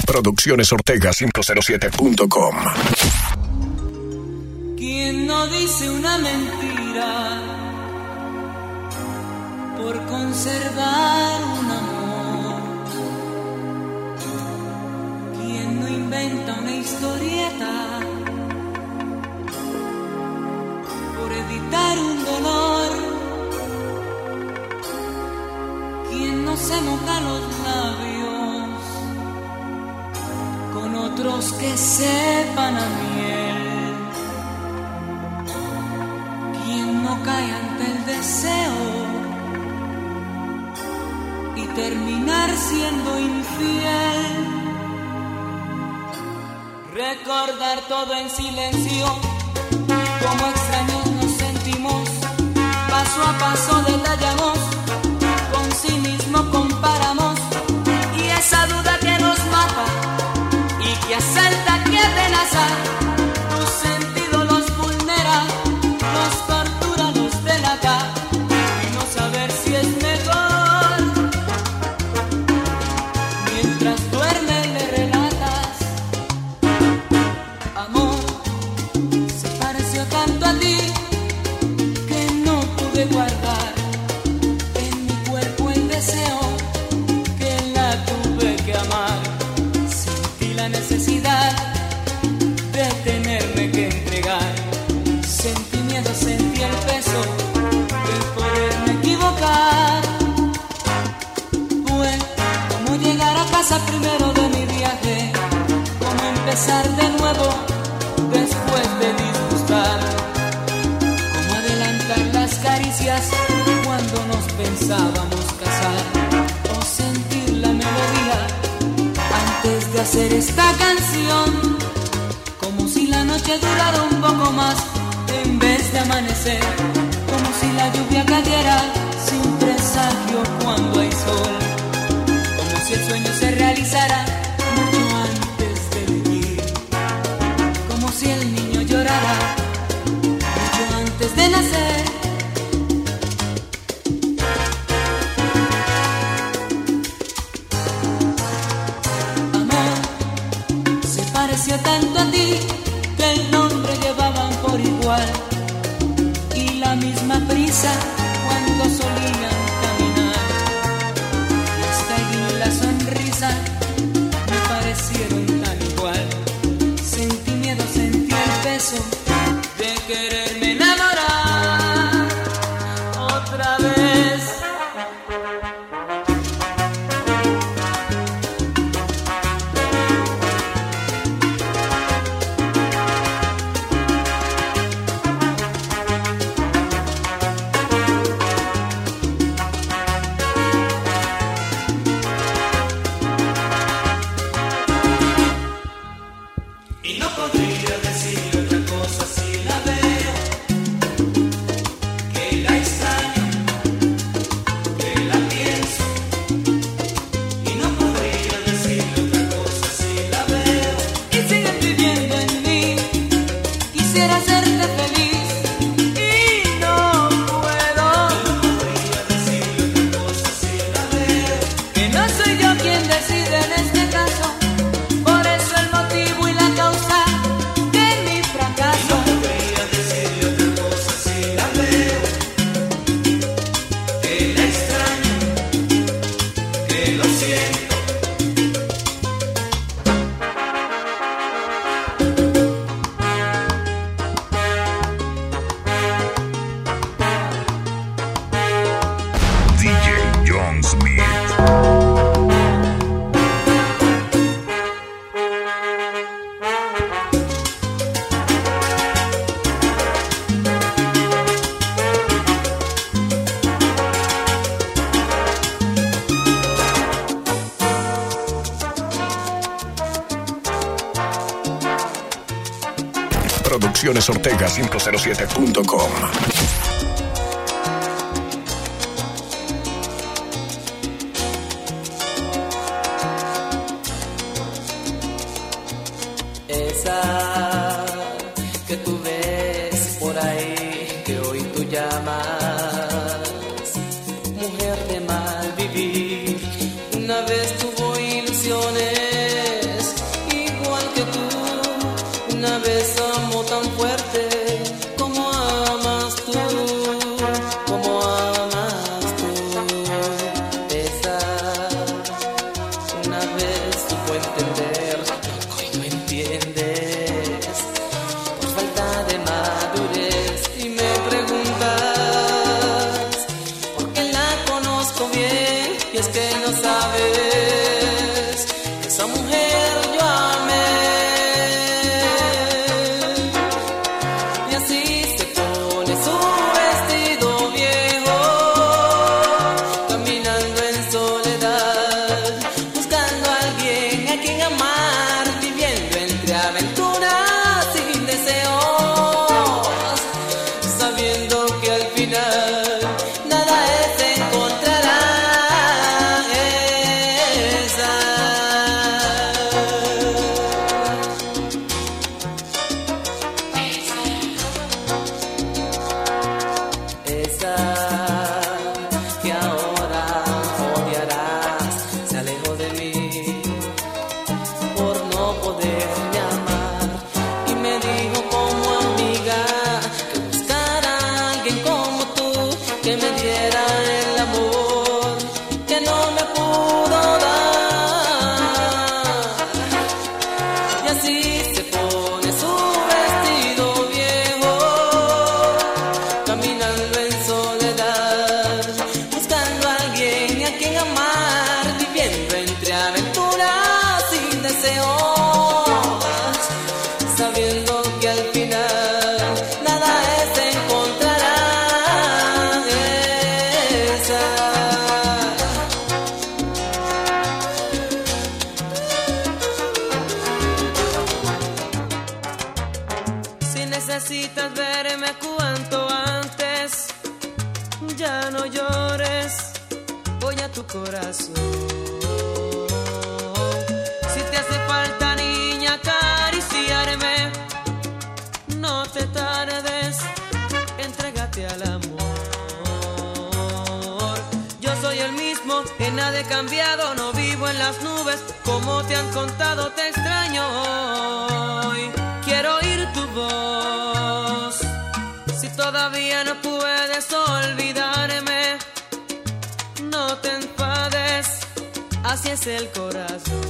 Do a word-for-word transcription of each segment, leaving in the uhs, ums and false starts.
Producciones Ortega cinco cero siete punto com. ¿Quién no dice una mentira por conservar un amor? ¿Quién no inventa una historieta por evitar un dolor? ¿Quién no se moja los labios con otros que sepan a miel? ¿Quién no cae ante el deseo y terminar siendo infiel? Recordar todo en silencio, como extraños nos sentimos, paso a paso detallamos, con sí mismo comparamos, y esa duda que nos mata y que asalta, que amenaza, tus sentidos los vulnera, los tortura, los delata, y no saber si es mejor. Mientras duerme le relatas, amor, se pareció tanto a ti que no pude guardar en mi cuerpo el deseo, que la tuve que amar. Sentí la necesidad de tenerme que entregar, sentí miedo, sentí el peso de poderme equivocar. Fue como llegar a casa primero de mi viaje, como empezar de nuevo después de disgustar, como adelantar las caricias cuando nos pensábamos casar, o sentir la melodía antes de hacer esta canción, como si la noche durara un poco más en vez de amanecer, como si la lluvia cayera sin presagio cuando hay sol, como si el sueño se realizara mucho antes de vivir, como si el niño llorara mucho antes de nacer. Amor, se pareció tanto a ti que el nombre llevaban por igual, y la misma prisa cuando solían caminar, y hasta el guiño y la sonrisa me parecieron tan igual. Sentí miedo, sentí el peso de quererme enamorar otra vez. Y no podría decir otra cosa si la veo, que la extraño, que la pienso. Y no podría decir otra cosa si la veo. Y sigues viviendo en mí, quisiera hacerte feliz y no puedo. Y no podría decir otra cosa si la veo. Que no soy yo quien decide en este caso, por eso el motivo y la causa de mi Y fracaso. no podría decir otra cosa si la veo, que la extraño, que lo siento. D J John Smith. Producciones Ortega cinco cero siete punto com. Esa que tú ves por ahí, que hoy tú llamas mujer de mal vivir, una vez tuvo ilusiones hago entender lo que hoy no entiendes por falta de madurez. Y me preguntas por qué la conozco bien, y es que no sabes que esa mujer yo amé. Y así se pone su vestido viejo, caminando en soledad, buscando a alguien a quien amar, viviendo entre aventuras sin deseos, sabiendo que al final nada es encontrará esa. Esa que ahora odiarás, se alejó de mí por no poderme amar, y me dijo como amiga que buscara a alguien como tú, que me diera el amor que no me pudo dar. Y así se pone su vestido viejo, caminando en soledad, buscando a alguien a quien amar, viviendo entre aventuras sin deseos, sabiendo que al final nada es encontrará esa. Si necesitas verme cuanto antes, ya no llores, voy a tu corazón. Si te hace falta, niña, acariciarme, no te tardes, entrégate al amor. Yo soy el mismo, en nada he cambiado, no vivo en las nubes, como te han contado, te extraño hoy. Quiero oír tu voz, si todavía no puedes olvidarme, no te enfades, así es el corazón.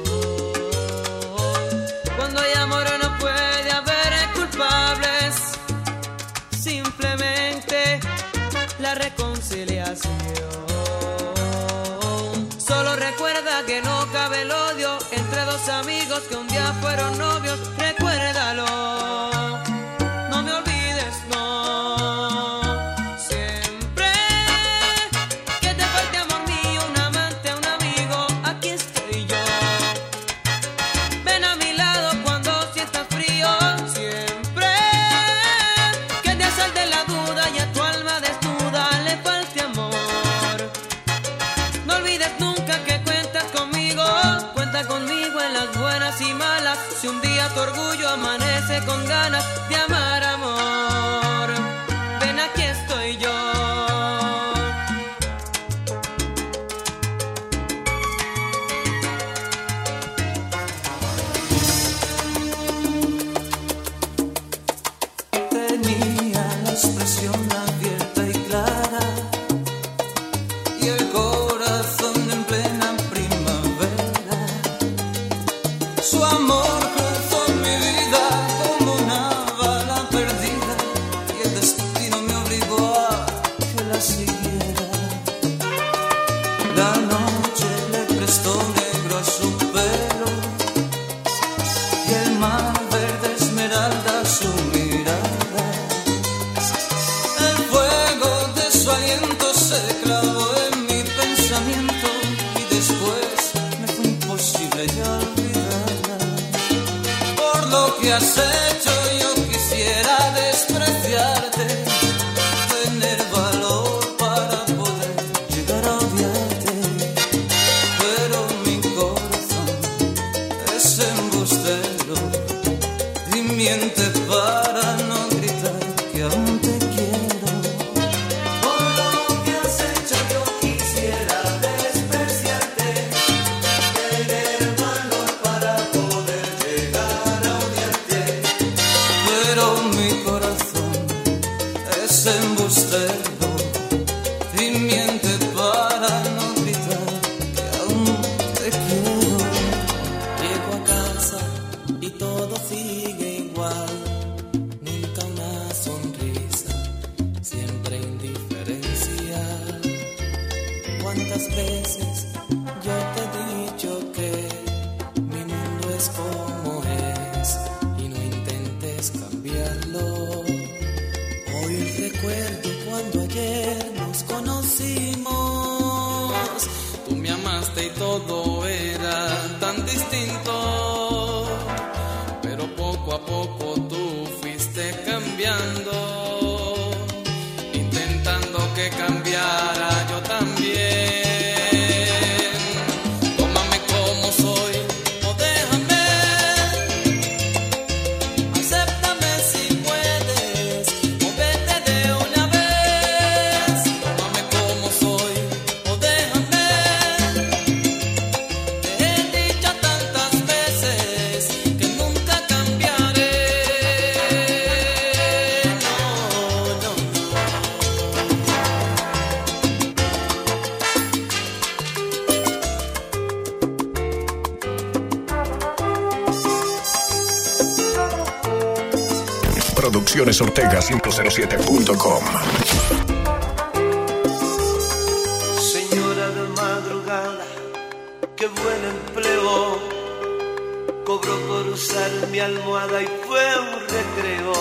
Cuando hay amor no puede haber culpables, simplemente la reconciliación. Solo recuerda que no cabe el odio entre dos amigos que un día fueron novios. Recuérdalo, no me olvides, no. Siempre que te falte amor mío, un amante, un amigo, aquí estoy yo. Ven a mi lado cuando sientas frío. Siempre que te asalte la duda y a tu alma desnuda le falte amor, no olvides nunca que cuentas conmigo. Cuenta conmigo en las buenas y malas. Si un día tu orgullo amanece con ganas de amar, amor, ven, aquí estoy yo. Tenía la expresión abierta y clara, y el corazón en plena primavera. Su amor cruzó mi vida como una bala perdida, y el destino me obligó a que la siguiera. La noche le prestó negro a su pelo, y el mar verde esmeralda a su mirada. El fuego de su aliento se clavó en mi pensamiento, y después me fue imposible ya olvidarla. Por lo que has hecho yo quisiera despreciarte, tener valor para poder llegar a odiarte, pero mi corazón es embustero y miente para no gritar que aún te quiero. Por lo que has hecho yo quisiera despreciarte, tener valor para poder llegar a odiarte, pero mi corazón es embustero y miente para no gritar que aún te quiero. es como es y no intentes cambiarlo. Hoy recuerdo cuando ayer nos conocimos. Tú me amaste y todo era tan distinto, pero poco a poco tú fuiste cambiando, intentando que cambiara yo también. Tómame como soy o déjame, acéptame si puedes o vete de una vez. Tómame como soy o déjame, te he dicho tantas veces que nunca cambiaré. No, no, no. Producciones Ortega cinco cero siete punto com. Señora de madrugada, qué buen empleo. Cobró por usar mi almohada y fue un recreo.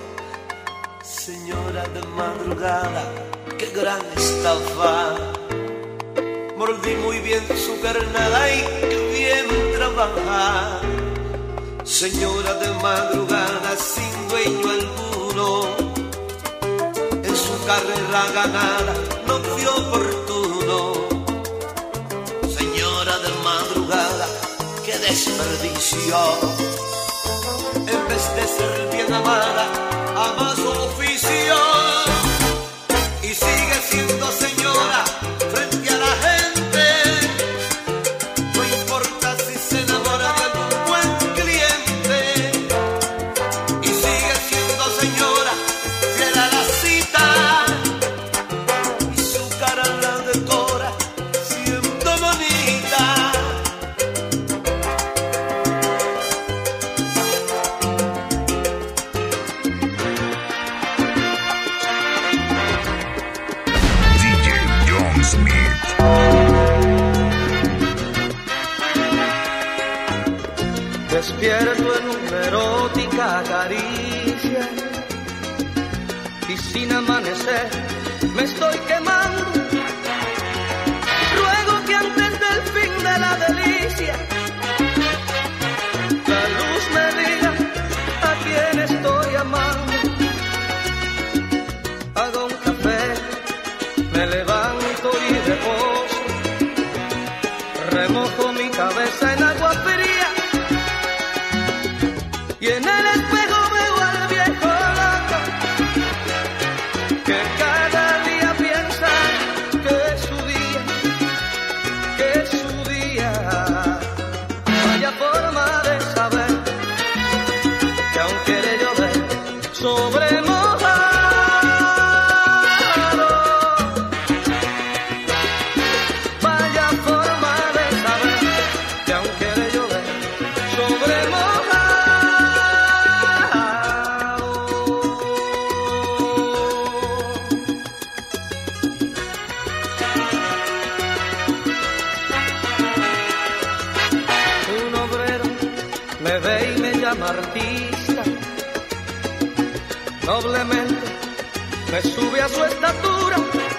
Señora de madrugada, qué gran estafa. Mordí muy bien su carnada y qué bien trabaja. Señora de madrugada, sin dueño alguno, en su carrera ganada no fue oportuno. Señora de madrugada, qué desperdicio. En vez de ser bien amada, ama su oficio. Y sigue siendo señora frente a la gente. No importa si se enamora de algún buen cliente. Y sigue siendo señora fiel a la cita. Y su cara la decora siendo bonita. D J John Smith. Despierto en una erótica caricia y sin amanecer me estoy quemando. Ruego que antes del fin de la delicia la luz me diga a quién estoy amando. Hago un café, me levanto y reposo, remojo mi cabeza en agua fría y en el espejo veo al viejo loco que cada día piensa que es su día, que es su día. Vaya forma de saber que aún quiere llover sobre mojado. Vaya forma de saber que aún quiere llover sobre mojado. Un obrero me ve y me llama artista, noblemente me sube a su estatura